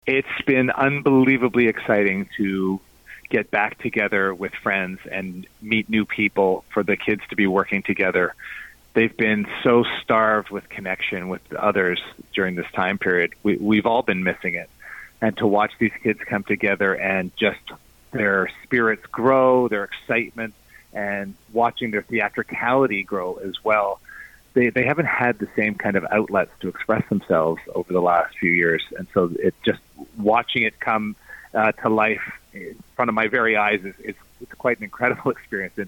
It's been unbelievably exciting to get back together with friends and meet new people, for the kids to be working together. They've been so starved with connection with others during this time period. We've all been missing it. And to watch these kids come together and just their spirits grow, their excitement, and watching their theatricality grow as well. They haven't had the same kind of outlets to express themselves over the last few years. And so it just watching it come to life in front of my very eyes is it's quite an incredible experience. And